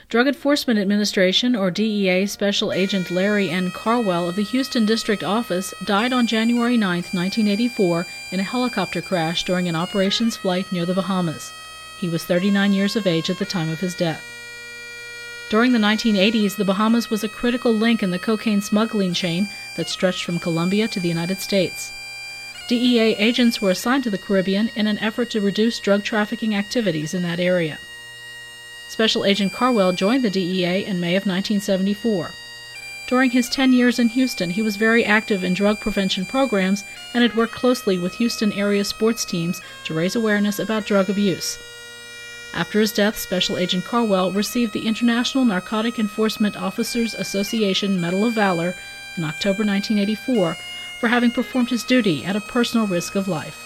Drug Enforcement Administration, or DEA, Special Agent Larry N. Carwell of the Houston District Office died on January 9, 1984, in a helicopter crash during an operations flight near the Bahamas. He was 39 years of age at the time of his death. During the 1980s, the Bahamas was a critical link in the cocaine smuggling chain that stretched from Colombia to the United States. DEA agents were assigned to the Caribbean in an effort to reduce drug trafficking activities in that area. Special Agent Carwell joined the DEA in May of 1974. During his 10 years in Houston, he was very active in drug prevention programs and had worked closely with Houston area sports teams to raise awareness about drug abuse. After his death, Special Agent Carwell received the International Narcotic Enforcement Officers Association Medal of Valor in October 1984 for having performed his duty at a personal risk of life.